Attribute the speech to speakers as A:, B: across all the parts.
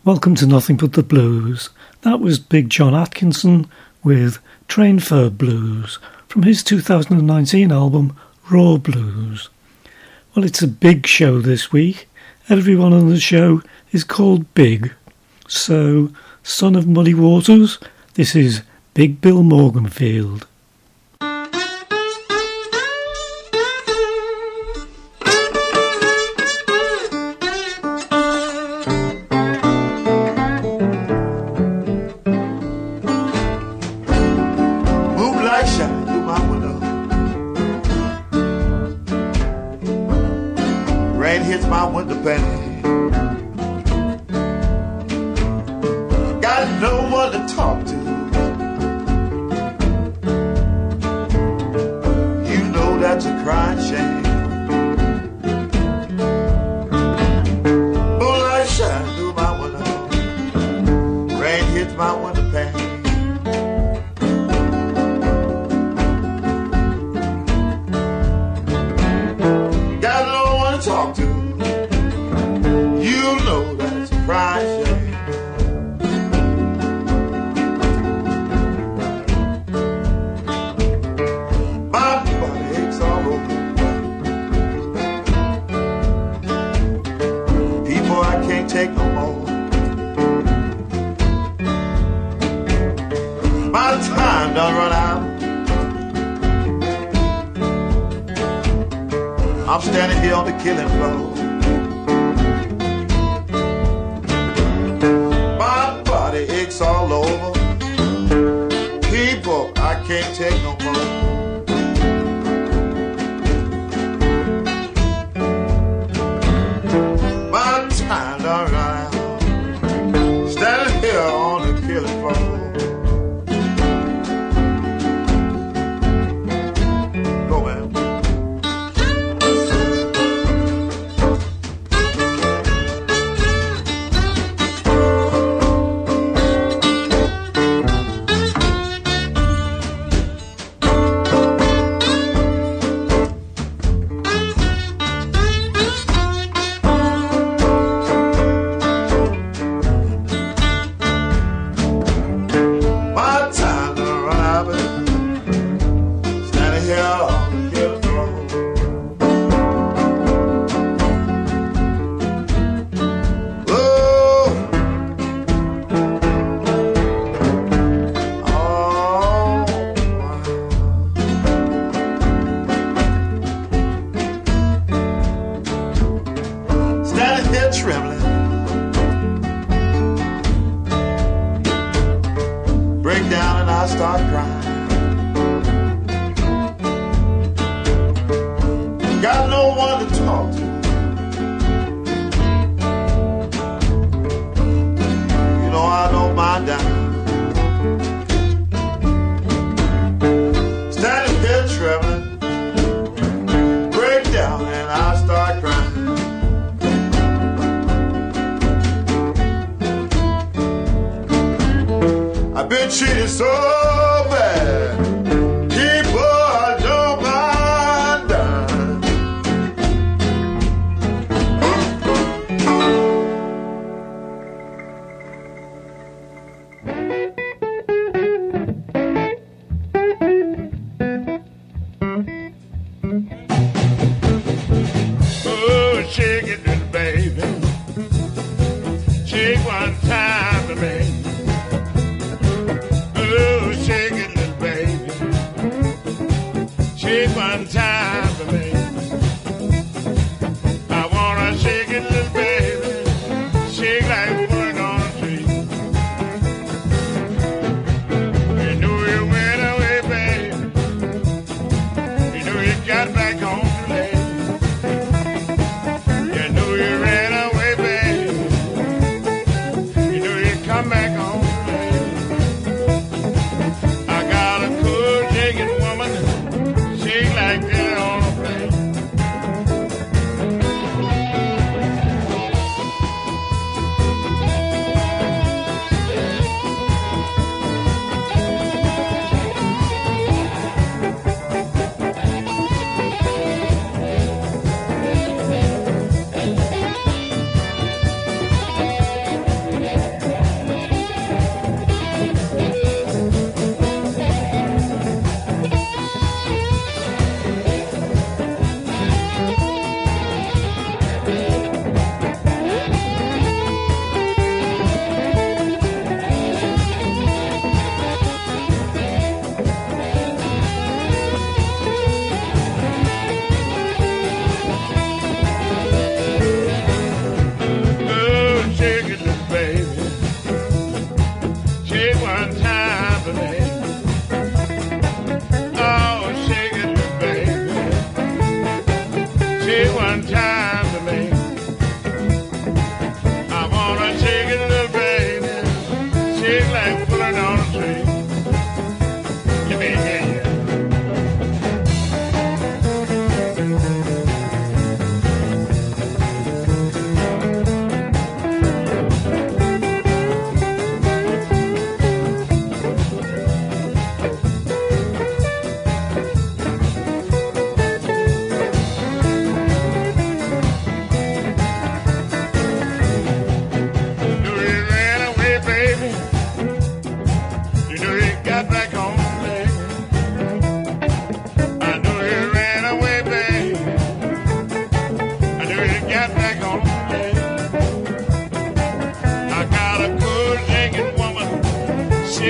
A: Welcome to Nothing But the Blues. That was Big John Atkinson with Train Fare Blues from his 2019 album Raw Blues. Well, it's a big show this week. Everyone on the show is called Big. So, son of Muddy Waters, this is Big Bill Morganfield.
B: One time, baby. Oh, shake it, little baby.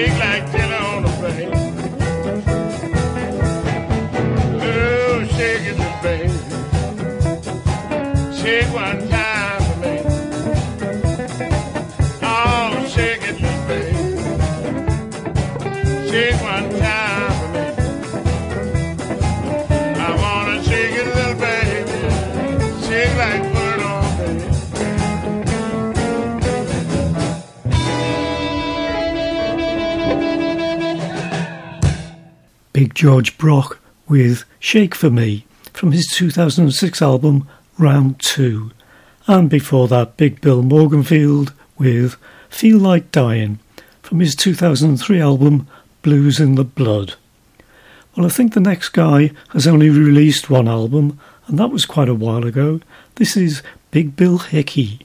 B: shake like tin on the bay. Oh, shake it, baby. Shake one time for me. Oh, shake it, baby. Shake one time for me. I wanna shake it, little baby. Shake like put it on, baby.
A: Big George Brock with Shake For Me from his 2006 album Round 2. And before that, Big Bill Morganfield with Feel Like Dying from his 2003 album Blues in the Blood. Well, I think the next guy has only released one album, and that was quite a while ago. This is Big Bill Hickey.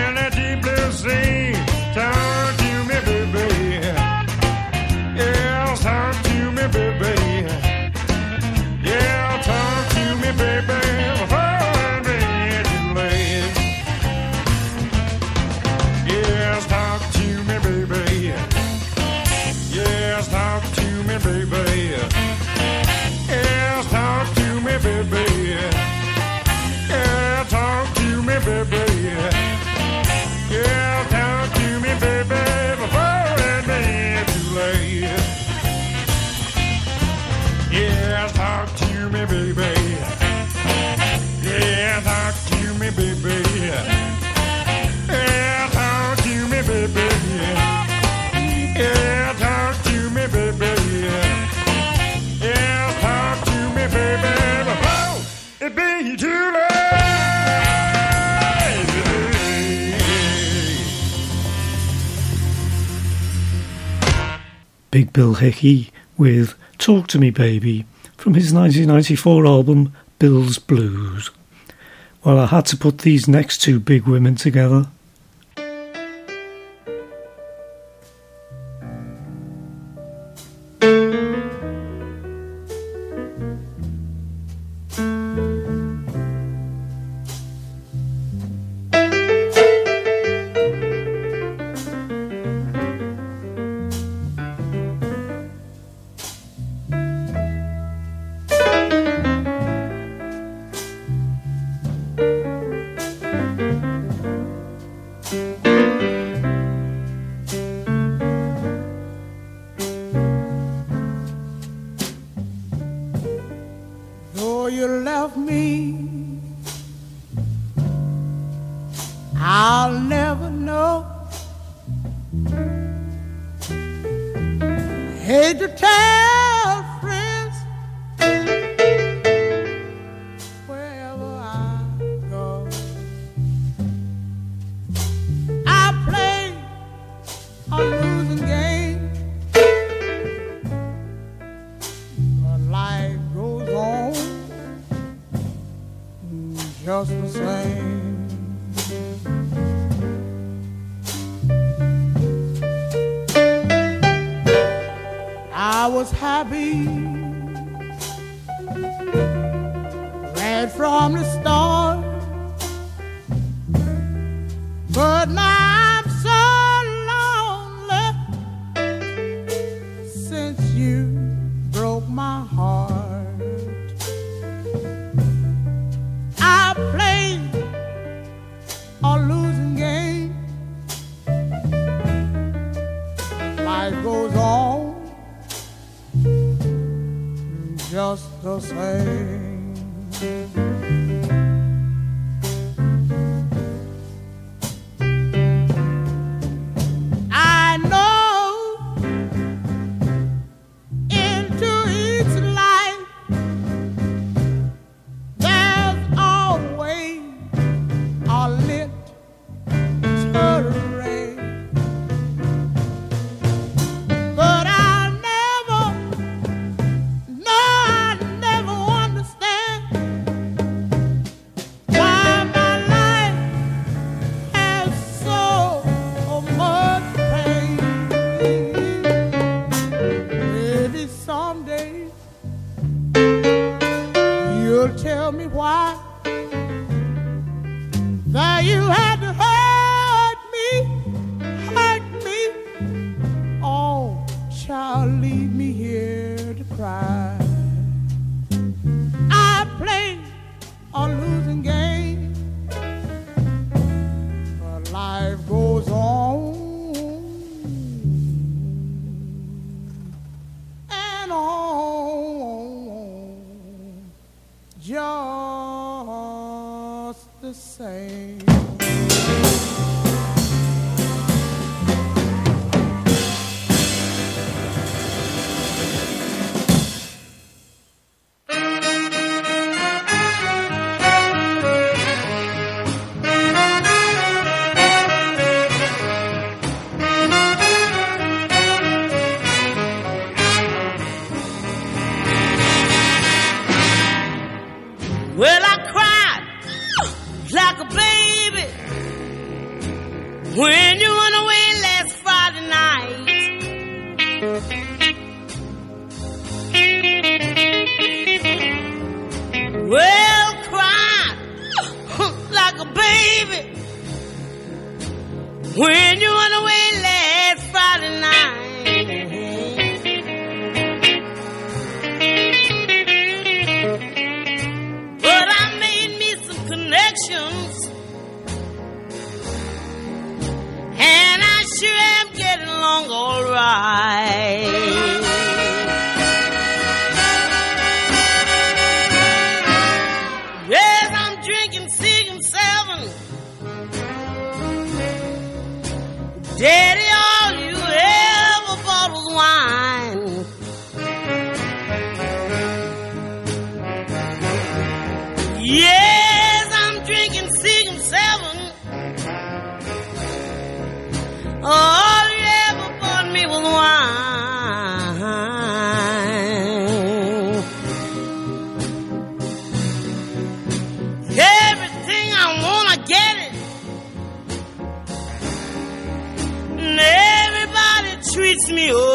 B: Yeah.
A: Big Bill Hickey with Talk to Me Baby from his 1994 album Bill's Blues. Well, I had to put these next two big women together.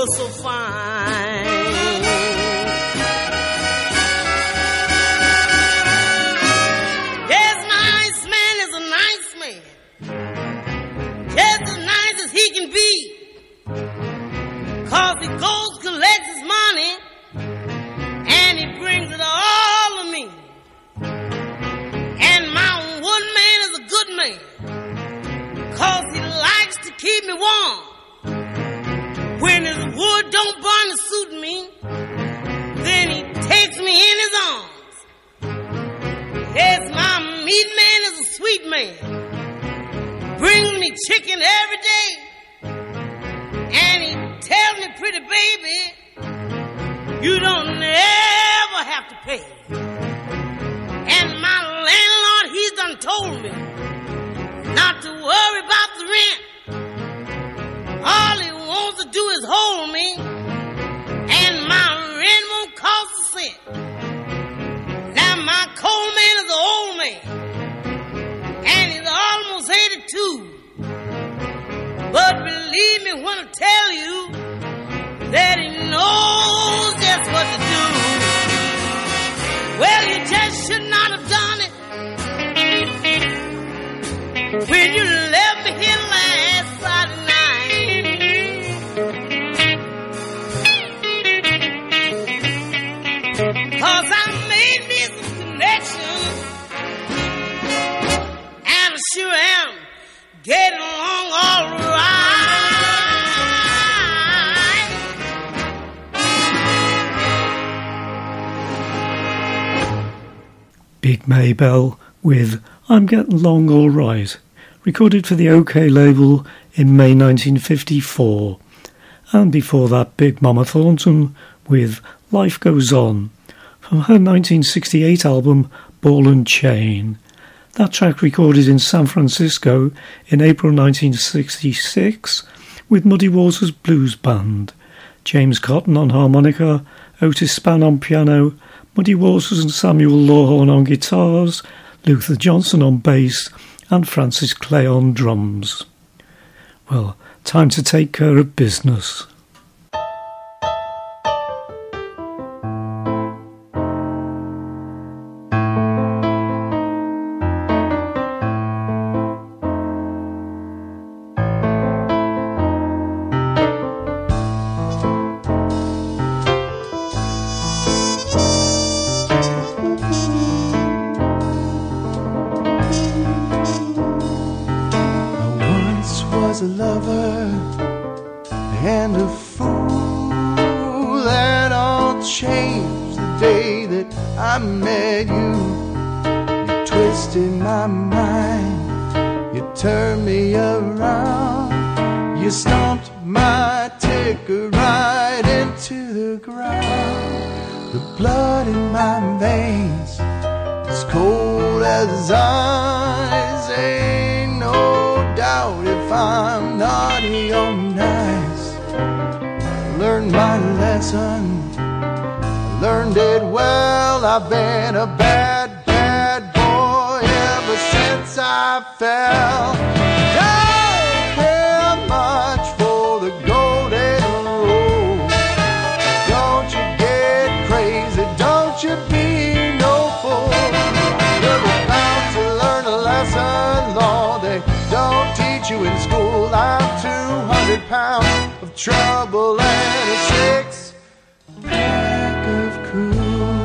C: so fine. Yes, my Iceman is a nice man, just as nice as he can be, 'cause he goes, collects his money, and he brings it all to me. And my woodman is a good man, 'cause he likes to keep me warm. When his wood don't burn to suit me, then he takes me in his arms. Yes, my meat man is a sweet man, brings me chicken every day, and he tells me, pretty baby, you don't ever have to pay. And my landlord, he's done told me not to worry about the rent. All he wants to do is hold me, and my rent won't cost a cent. Now my coal man is an old man, and he's almost 82. But believe me when I tell you that he knows just what to do. Well, you just should not have done it when you left me here last Friday night. 'Cause I made me some connections, and I sure am getting along all right.
A: Big Maybell with I'm Getting Along All Right, recorded for the OK label in May 1954. And before that, Big Mama Thornton with Life Goes On, from her 1968 album Ball and Chain. That track recorded in San Francisco in April 1966 with Muddy Waters Blues Band. James Cotton on harmonica, Otis Spann on piano, Muddy Waters and Samuel Lawhorn on guitars, Luther Johnson on bass, and Francis Clay on drums. Well, time to take care of business.
D: I've been a bad, bad boy ever since I fell. Don't care much for the golden rule. Don't you get crazy, don't you be no fool. You're bound to learn a lesson, Lord, they don't teach you in school. I'm 200 pounds of trouble and a 6-pack of cool.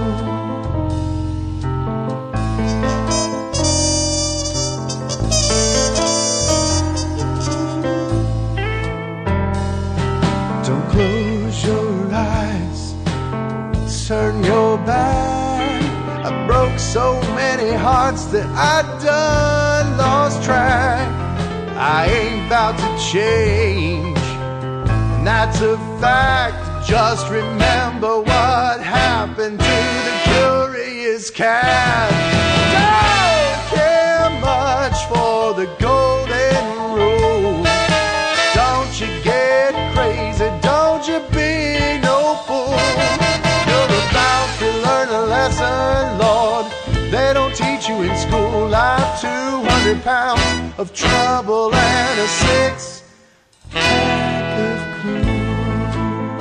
D: Close your eyes, turn your back. I broke so many hearts that I done lost track. I ain't about to change, and that's a fact. Just remember what happened to the curious cat. Don't care much for the golden rule. Don't you get crazy, don't you be no fool. You're about to learn a lesson, Lord, they don't teach you in school. I'm 200 pounds of trouble and a 6-pack of cool.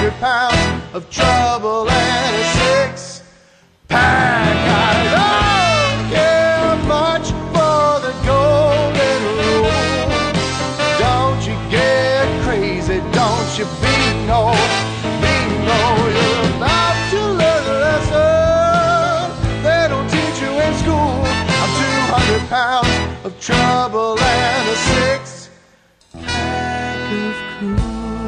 D: 200 pounds of trouble and a six-pack. I don't care much for the golden rule. Don't you get crazy, don't you bingo, bingo. You're about to learn a lesson they don't teach you in school. I'm 200 pounds of trouble and a six-pack of cool.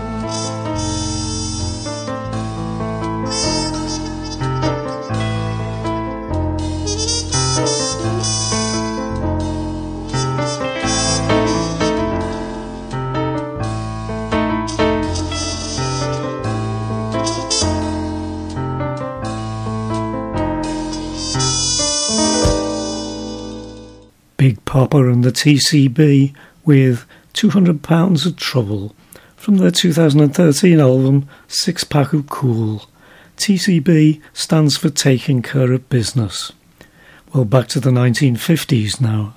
A: Big Papa and the TCB with 200 Pounds of Trouble from their 2013 album Six Pack of Cool. TCB stands for Taking Care of Business. Well, back to the 1950s now.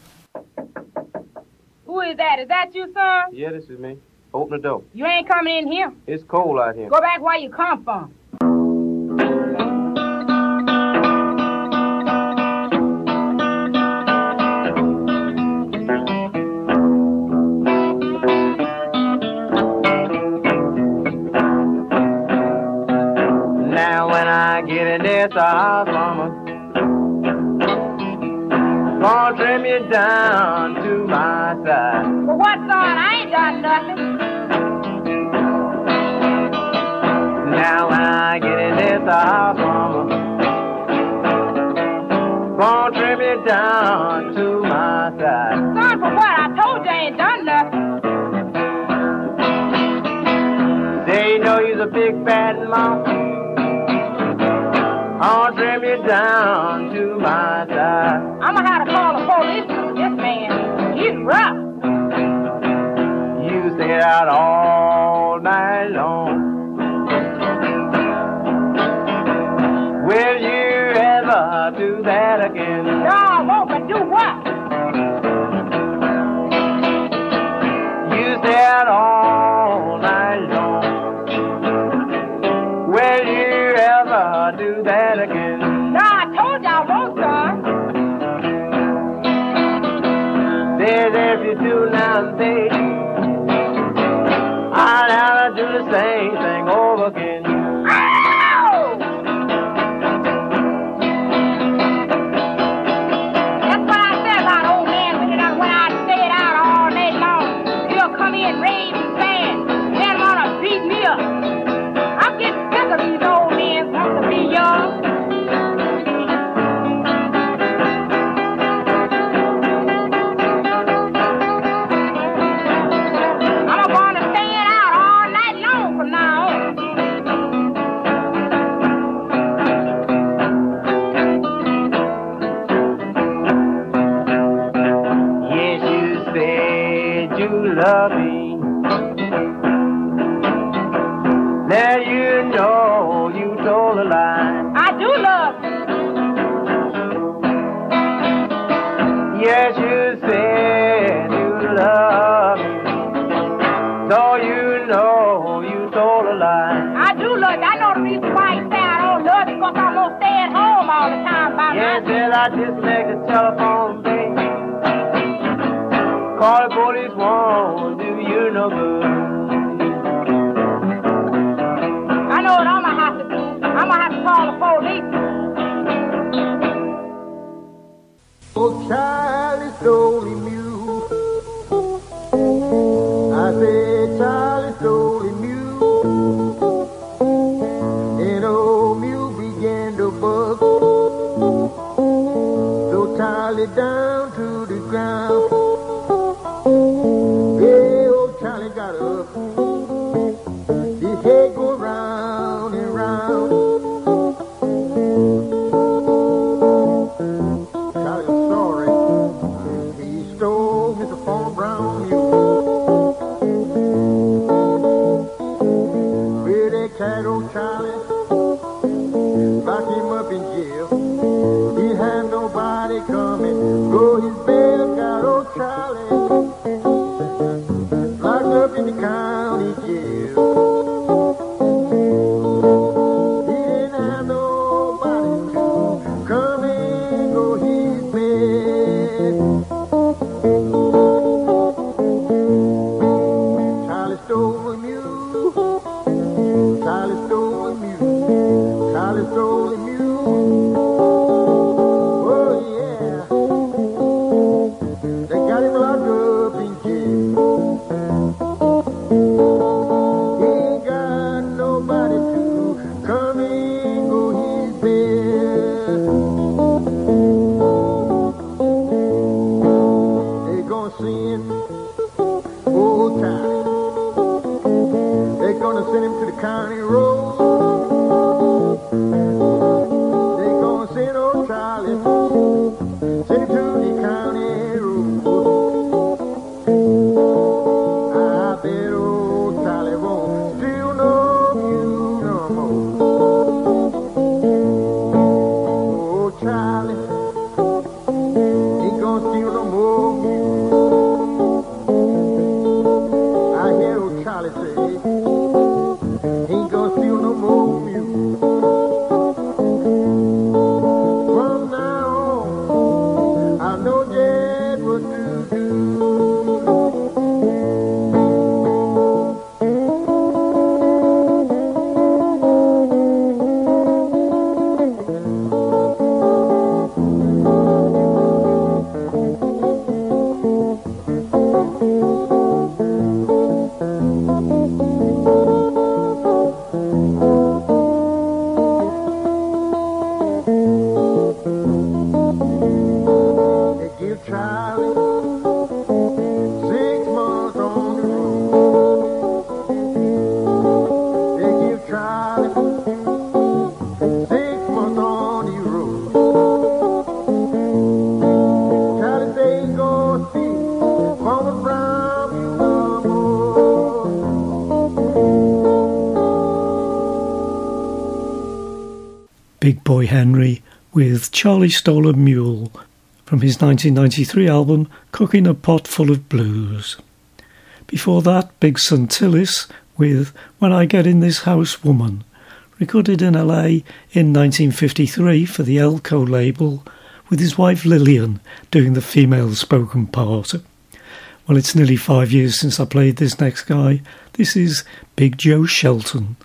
E: Who is that? Is that you, sir?
F: Yeah, this is me. Open the door.
E: You ain't coming in here.
F: It's cold out here.
E: Go back where you come from.
F: Now when I get in this house, mama, gonna trim you down to my side.
E: Well, what's on? I ain't done nothing.
F: Now when I get in this house, mama, gonna trim you down to my side.
E: Son, for what? I told you I ain't done nothing.
F: They know you's a big fat mouth. I'll trim you down to my side.
E: I'm gonna have to call the police on this man. He's rough.
F: You stayed out all night long. Will you ever do that again?
E: No, I won't, but do what?
F: You stayed out all night long. Will you ever do that again?
E: No, I told you I won't, son.
F: Says if you do now, baby, I'll have to do the same thing over again.
E: Ow! That's what I said about old man when I stayed out all night long. He'll come in, rave and bang, then wanna beat me up. I'm getting sick of these old men wanting to be young. I'm gonna stay out all night long from now on.
F: Yes, you said you love me. Now you know you told a lie.
E: I do love you.
F: Yes, you said you love me. Though you know you told a lie.
E: I do love you. I know the reason why you say I don't love you, because I'm gonna stay at home all the time by
F: Yes,
E: myself.
F: said I disconnect the telephone, baby. Call the police, won't do you no good.
E: I know what I'm gonna have to do. I'm gonna have to call the police.
D: Oh, Charlie stole him mule. I said, Charlie stole him mule. And old mule began to buck. So Charlie down to the ground. Yeah, old Charlie got up. His head go round and round. Charlie was sorry. He stole Mr. Farmer Brown mule. Well, they carried old Charlie, locked him up in jail. He had nobody coming.
G: Charlie stole the mule. Oh yeah, they got him locked up in jail. He ain't got nobody to come and go his bed. They gonna send old Charlie. They gonna send him to the county road. They gonna send old Charlie, send him to the county road. I bet old Charlie won't steal no mule no more. Old Charlie ain't gonna steal no more mule. I hear old Charlie say, ain't gonna steal no more mule. From now on, I know just what to do. They give Charlie 6 months on the road. They give Charlie 6 months on the road. Charlie say he gonna see Farmer Brown no more.
A: Big Boy Henry with Charlie Stole a Mule from his 1993 album Cooking a Pot Full of Blues. Before that, Big Suntillis with When I Get in This House Woman, recorded in LA in 1953 for the Elko label, with his wife Lillian doing the female spoken part. Well, it's nearly 5 years since I played this next guy. This is Big Joe Shelton.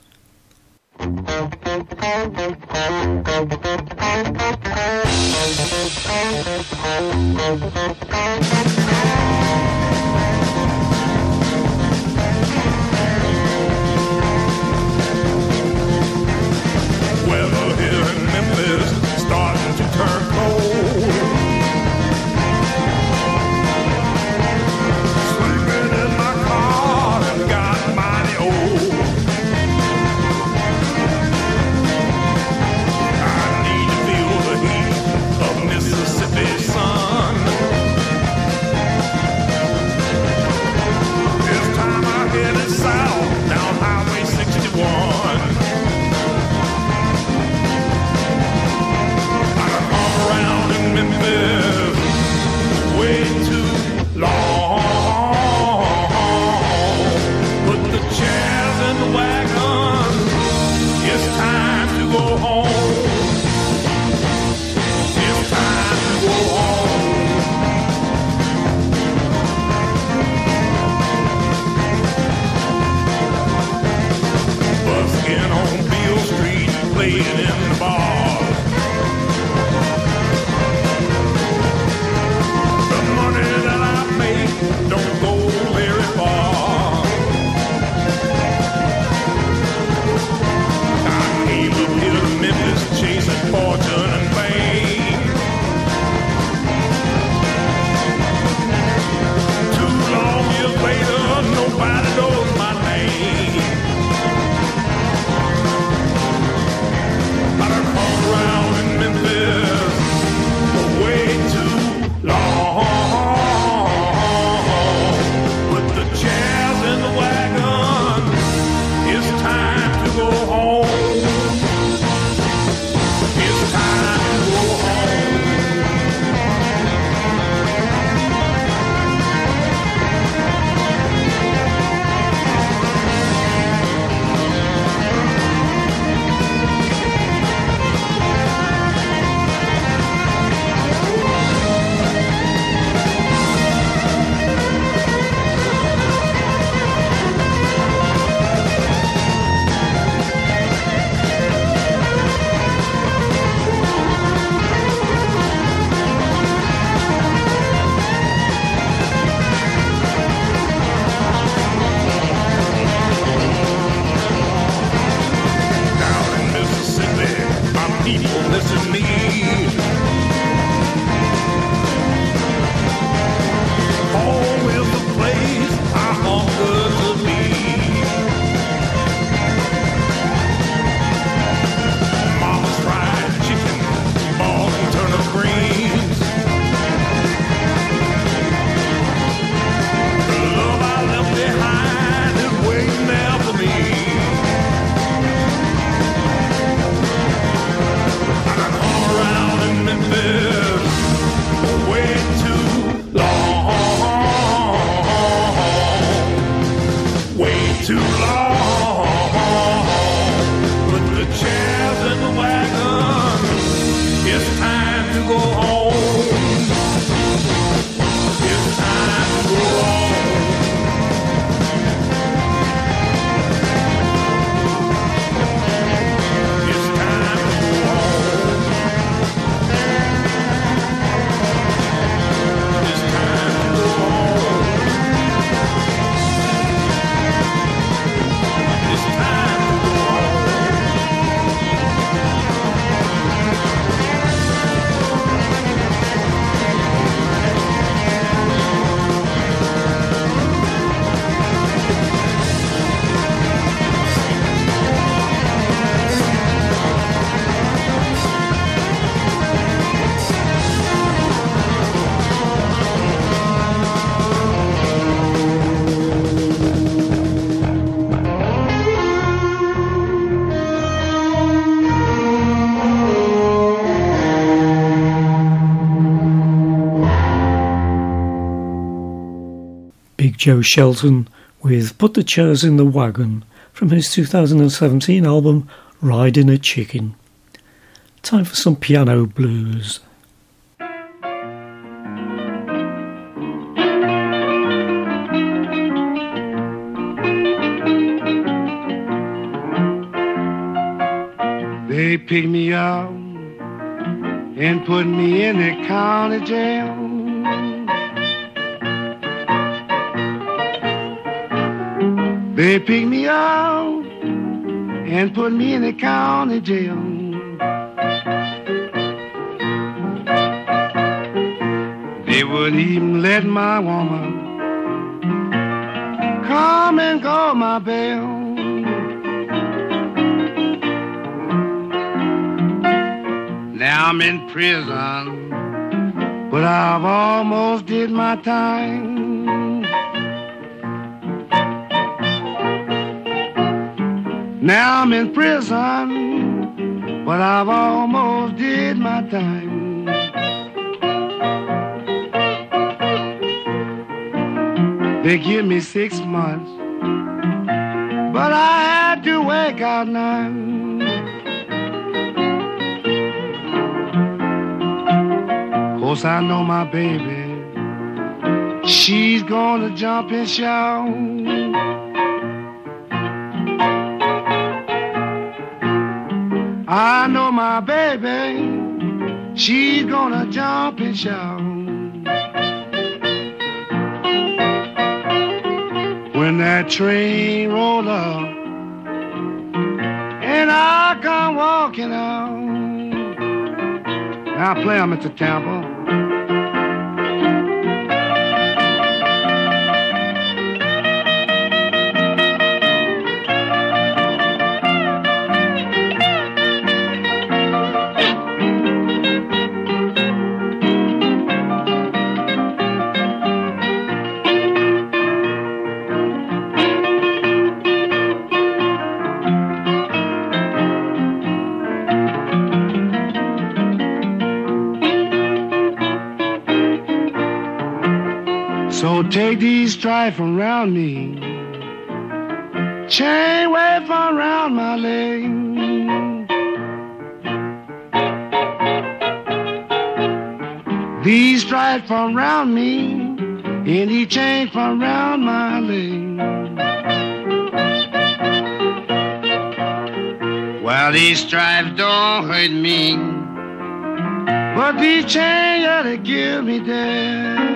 B: Weather here in Memphis starting to turn cold. Sleeping in my car and got mighty old. I need to feel the heat of Mississippi sun. people missing me. Home is the place I hunger to be. Mama's fried chicken, ball and turnip greens. The love I left behind is waiting there for me. I done hung around in Memphis way too long. Way too long. Put the chairs in the wagon. It's time to go home. It's time to go home. It's time to go home. It's time to go home. It's time to go home.
A: Big Joe Shelton with Put the Chairs in the Wagon from his 2017 album Riding a Chicken. Time for some piano blues.
H: They picked me up and put me in the county jail. They picked me up and put me in the county jail. They wouldn't even let my woman come and go my bail. Now I'm in prison, but I've almost did my time. Now I'm in prison, but I've almost did my time. They give me 6 months, but I had to work out 9. Course I know my baby, she's gonna jump and shout. I know my baby, she's gonna jump and shout. When that train rolled up and I come walking out. Now play 'em at the Tampa. So take these stripes from round me, chain way from round my leg. These stripes from round me, and he chain from round my leg. Well, these stripes don't hurt me, but these chains ought to give me death.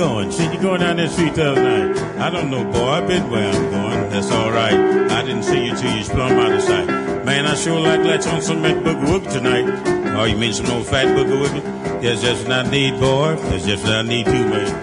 I: going? See, you going down that street the other night. I don't know, boy. I've been where I'm going. That's all right. I didn't see you till you splumb out of sight. Man, I sure like let's on some boogie woogie tonight. Oh, you mean some old fat boogie woogie? That's just what I need, boy. That's just what I need too, man.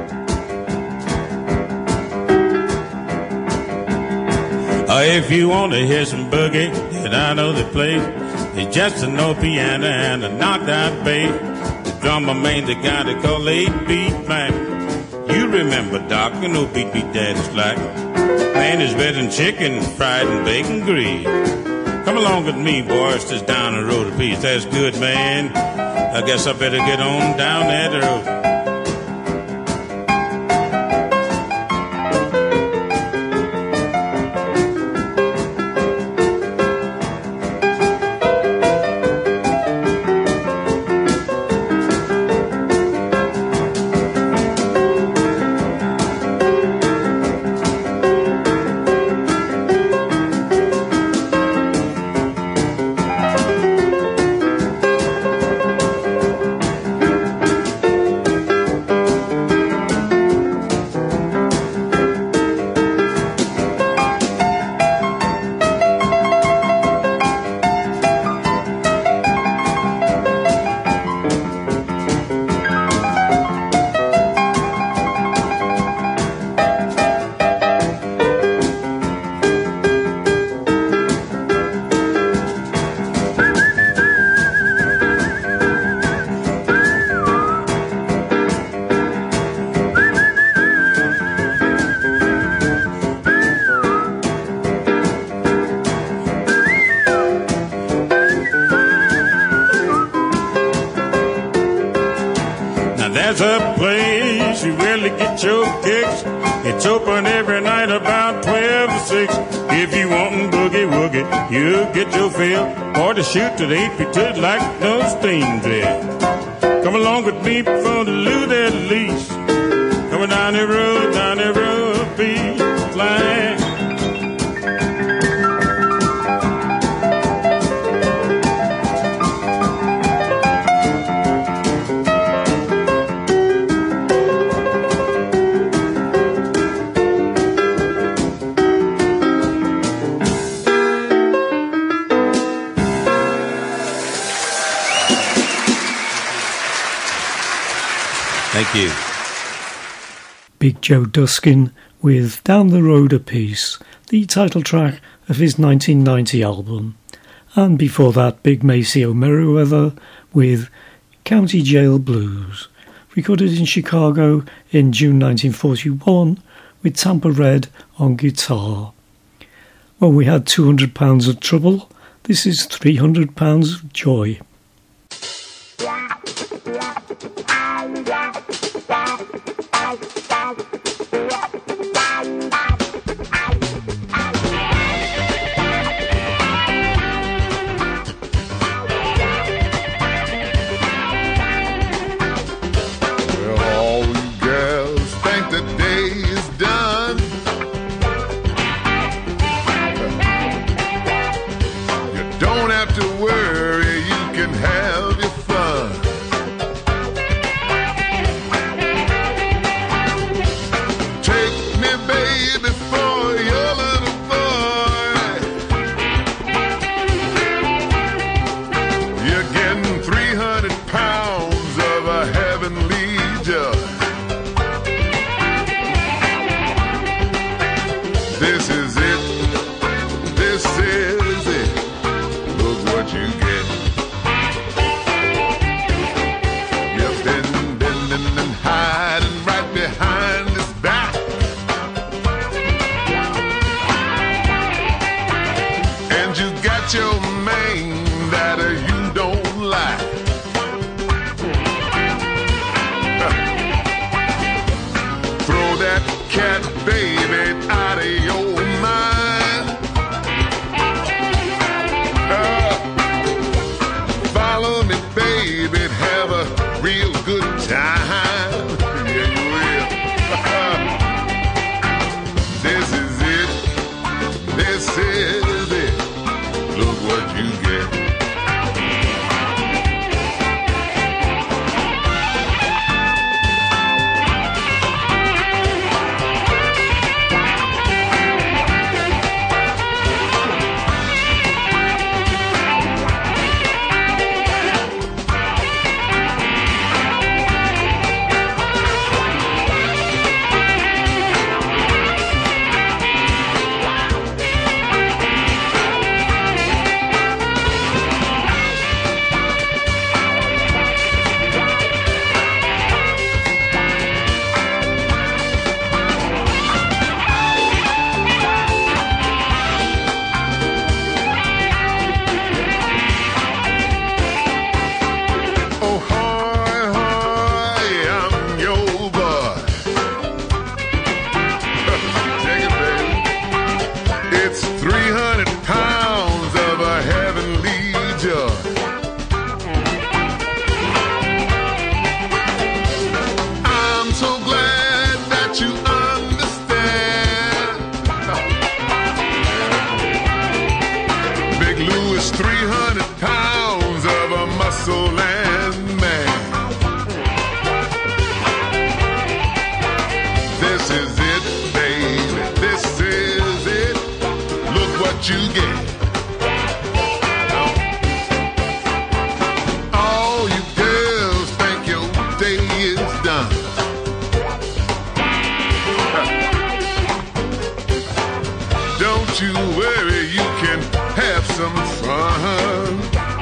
I: If you want to hear some boogie, then I know the place. It's just an old piano and a knocked out bass. The drummer man, the guy they call 8-beat man. You remember Doc, an old beat daddy's like. Man is better than chicken, fried and bacon grease. Come along with me, boys, just down the road a piece. That's good, man. I guess I better get on down that road. There's a place you really get your kicks. It's open every night about 12 to 6. If you want boogie woogie, you'll get your fill. Or to shoot to the 8-beat like no steam drill. Come along with me for the loot at least. Coming down the road, be flying. Thank you.
A: Big Joe Duskin with Down the Road a Piece, the title track of his 1990 album. And before that, Big Maceo Merriweather with County Jail Blues, recorded in Chicago in June 1941 with Tampa Red on guitar. When we had 200 pounds of trouble, this is 300 pounds of joy.
J: Your mane that you don't
B: what you get. All you girls think your day is done. Don't you worry, you can have some fun.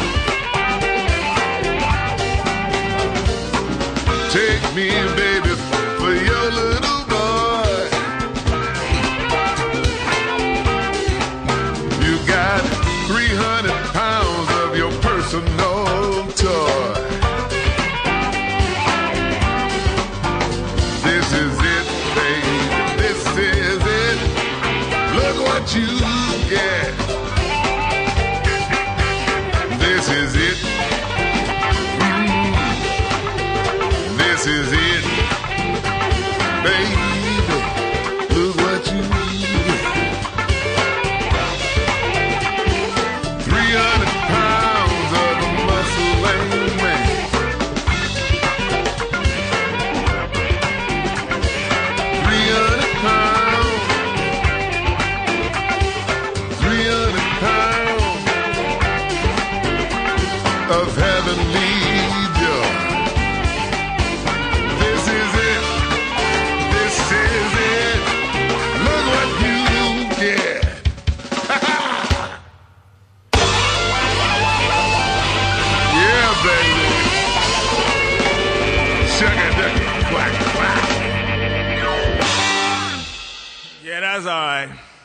B: Take me, baby, for your little boy. You got 300 pounds of your personal toy. This is it, baby, this is it. Look what you get. This is it. This is it, baby. Look what you get. 300 pounds of a muscle-ain't man. 300 pounds. 300 pounds of heavenly joy. This is it. This is it. Look what you get. Yeah, baby. Shuck-a-ducky, quack, quack.
I: Yeah, that's all right.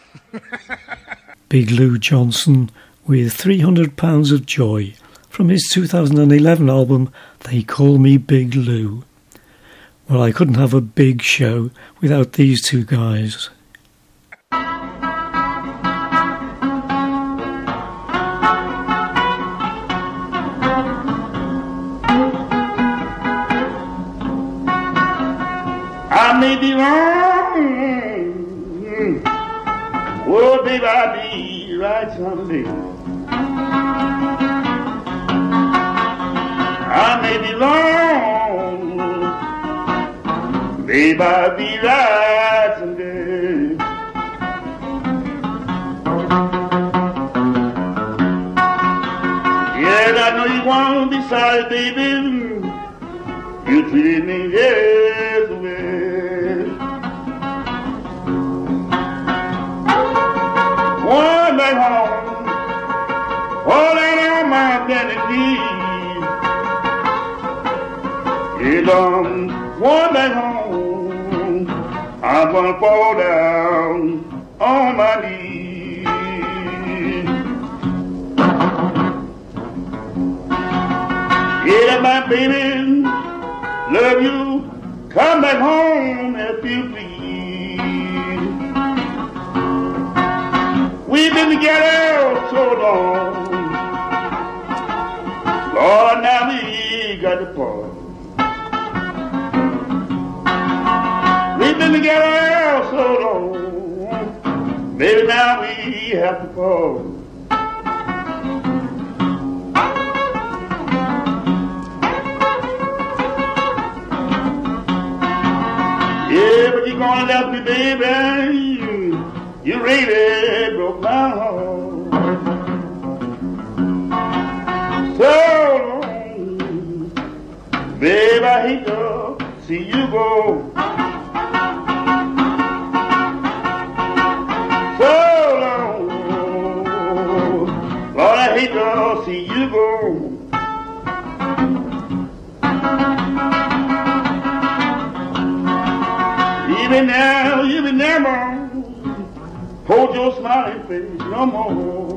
A: Big Lou Johnson with 300 Pounds of Joy from his 2011 album They Call Me Big Lou. Well, I couldn't have a big show without these two guys.
J: I may be wrong, oh baby, I'll be right someday. I may be wrong, baby, I'll be right someday. Yeah, I know you want to be sorry, baby. You treated me yes well. One back home, holding on my bended knees. Yeah, one back home, I'm gonna fall down on my knees. Yeah, my baby, love you, come back home if you please. We've been together so long, Lord, now we got to part. We've been together so long, baby, now we have to part. Yeah, but you gonna left me, baby. You really broke my heart. So long, baby, I hate to see you go. So long, Lord, I hate to see you go. You be never hold your smiling face no more.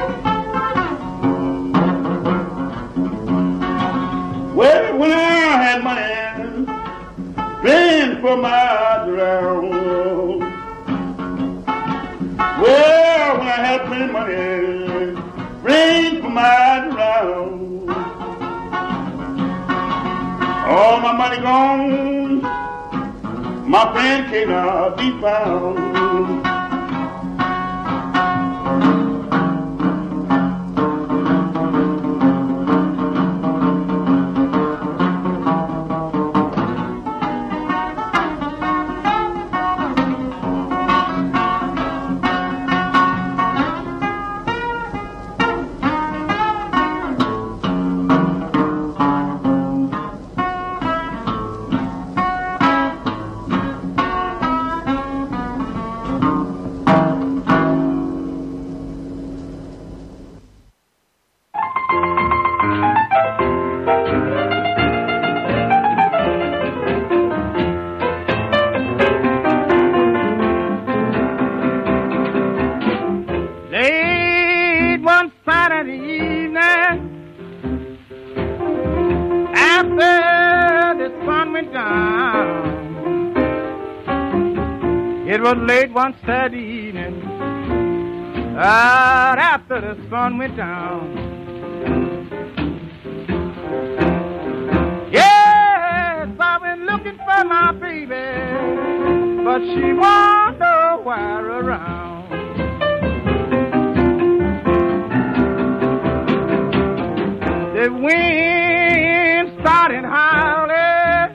J: When I Everybody gone, my friend cannot be found.
K: Late one Saturday evening, right after the sun went down. Yes, I've been looking for my baby, but she won't nowhere around. The wind started howling,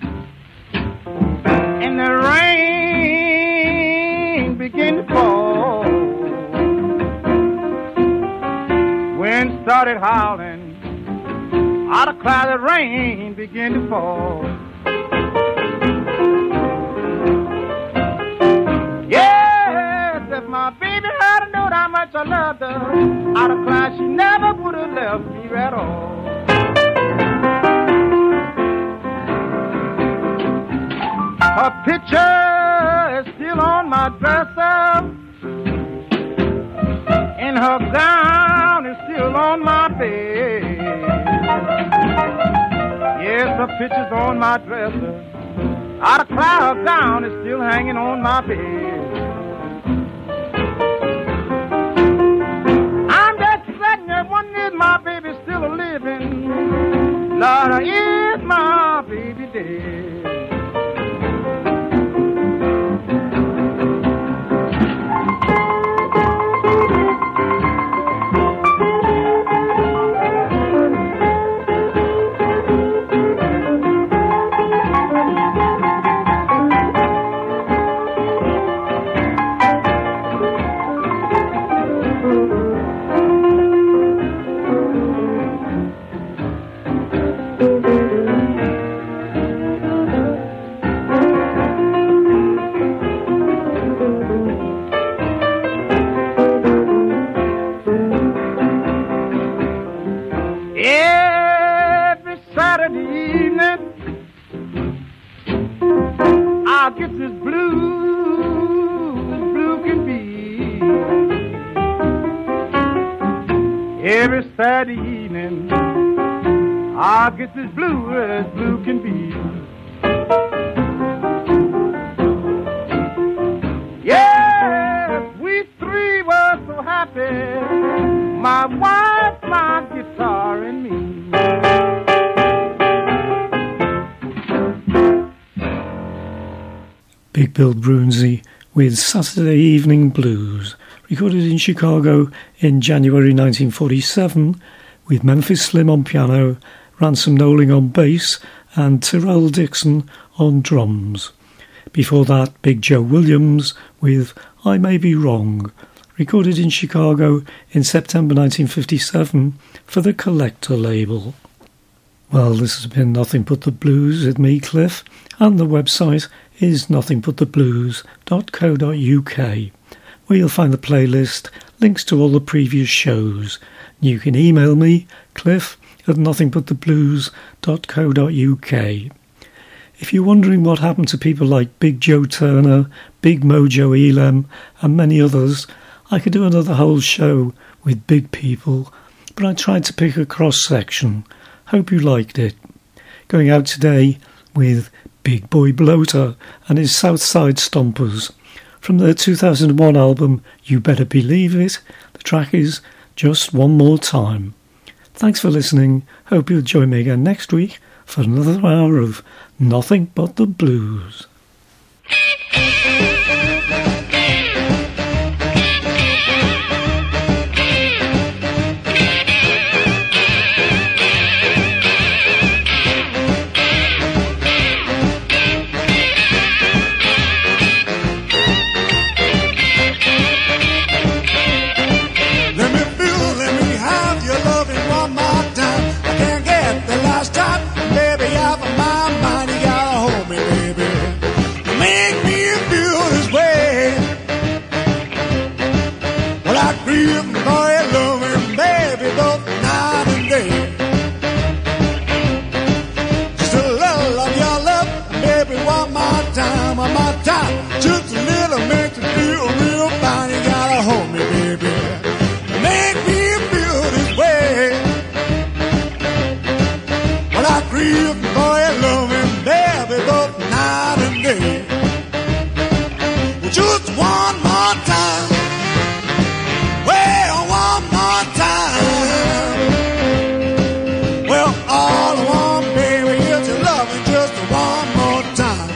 K: and the rain began to fall. Wind started howling, out of cloud the rain began to fall. Yes, if my baby had known how much I loved her, out of cloud she never would have left me at all. Her picture is still on my dresser, and her gown is still on my bed. Yes, her picture's on my dresser. Out of cloud, her gown is still hanging on my bed. I'm just sitting there wondering if my baby's still a living. Lord, is my baby dead? Saturday evening, I get as blue can be. Yes, we three were so happy, my wife, my guitar, and me.
A: Big Bill Broonzy with Saturday Evening Blues, recorded in Chicago in January 1947, with Memphis Slim on piano, Ransom Knowling on bass, and Tyrell Dixon on drums. Before that, Big Joe Williams with I May Be Wrong, recorded in Chicago in September 1957 for the Collector label. Well, this has been Nothing But the Blues with me, Cliff, and the website is nothingbuttheblues.co.uk, where you'll find the playlist, links to all the previous shows. You can email me, cliff@nothingbuttheblues.co.uk. If you're wondering what happened to people like Big Joe Turner, Big Mojo Elam, and many others, I could do another whole show with big people, but I tried to pick a cross-section. Hope you liked it. Going out today with Big Boy Bloater and his Southside Stompers. From their 2001 album, You Better Believe It, the track is Just One More Time. Thanks for listening. Hope you'll join me again next week for another hour of Nothing But the Blues.
L: Just a little makes me feel real fine. You gotta hold me, baby. Make me feel this way. Well, I grieve for your loving, baby, both night and day. Well, just one more time. Well, one more time. Well, all I want, baby, is your loving just one more time.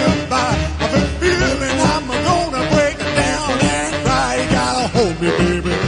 L: Hold me, baby.